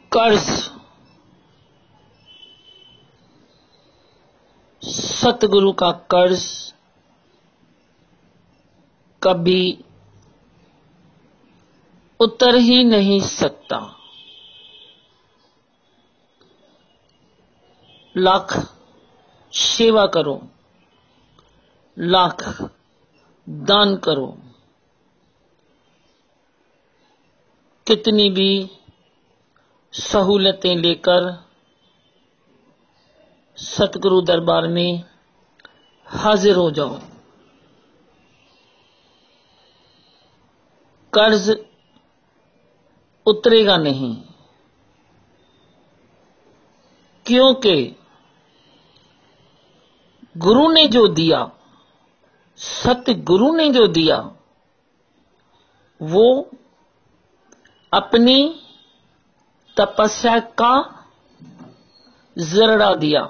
कर्ज सतगुरु का कर्ज कभी उतर ही नहीं सकता। लाख सेवा करो, लाख दान करो, कितनी भी सहूलतें लेकर सतगुरु दरबार में हाजिर हो जाओ, कर्ज उतरेगा नहीं। क्योंकि गुरु ने जो दिया, सतगुरु ने जो दिया, वो अपनी तपस्या का जरड़ा दिया,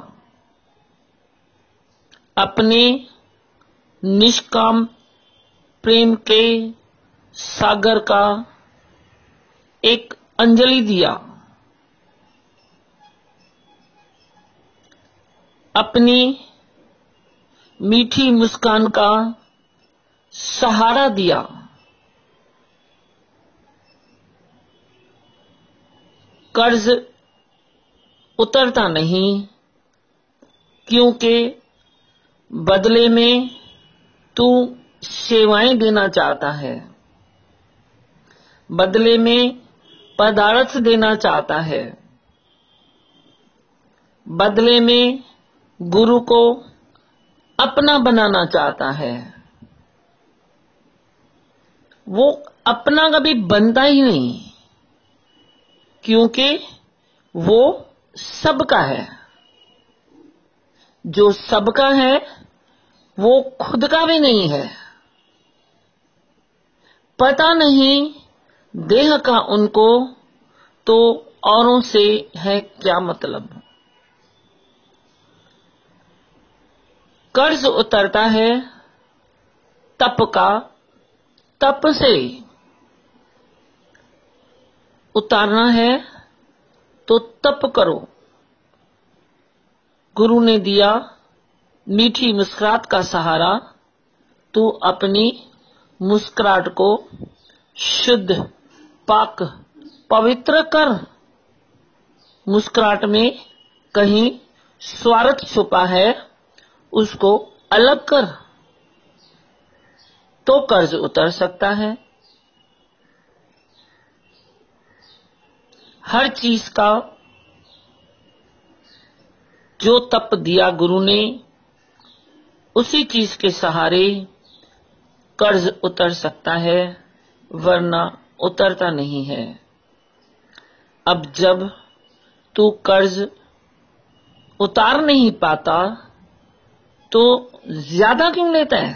अपने निष्काम प्रेम के सागर का एक अंजलि दिया, अपनी मीठी मुस्कान का सहारा दिया। कर्ज उतरता नहीं, क्योंकि बदले में तू सेवाएं देना चाहता है, बदले में पदार्थ देना चाहता है, बदले में गुरु को अपना बनाना चाहता है। वो अपना कभी बनता ही नहीं, क्योंकि वो सबका है। जो सबका है वो खुद का भी नहीं है। पता नहीं देह का उनको, तो औरों से है क्या मतलब। कर्ज उतरता है तप का, तप से उतारना है तो तप करो। गुरु ने दिया मीठी मुस्कुराहट का सहारा, तू अपनी मुस्कुराहट को शुद्ध, पाक, पवित्र कर। मुस्कुराहट में कहीं स्वार्थ छुपा है, उसको अलग कर, तो कर्ज उतर सकता है। हर चीज का जो तप दिया गुरु ने, उसी चीज के सहारे कर्ज उतर सकता है, वरना उतरता नहीं है। अब जब तू कर्ज उतार नहीं पाता तो ज्यादा क्यों लेता है?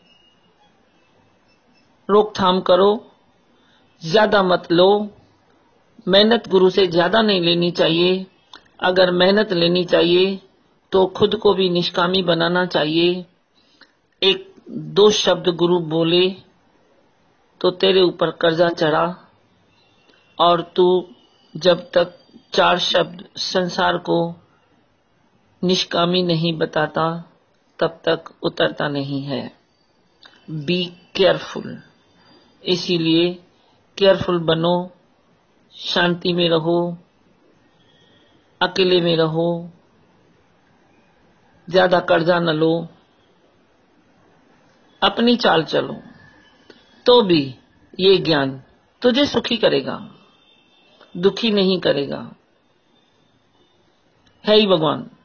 रोकथाम करो, ज्यादा मत लो। मेहनत गुरु से ज्यादा नहीं लेनी चाहिए। अगर मेहनत लेनी चाहिए तो खुद को भी निष्कामी बनाना चाहिए। एक दो शब्द गुरु बोले तो तेरे ऊपर कर्जा चढ़ा, और तू जब तक 4 शब्द संसार को निष्कामी नहीं बताता, तब तक उतरता नहीं है। Be careful. इसीलिए केयरफुल बनो, शांति में रहो, अकेले में रहो, ज्यादा कर्जा न लो, अपनी चाल चलो, तो भी ये ज्ञान तुझे सुखी करेगा, दुखी नहीं करेगा। है ही भगवान।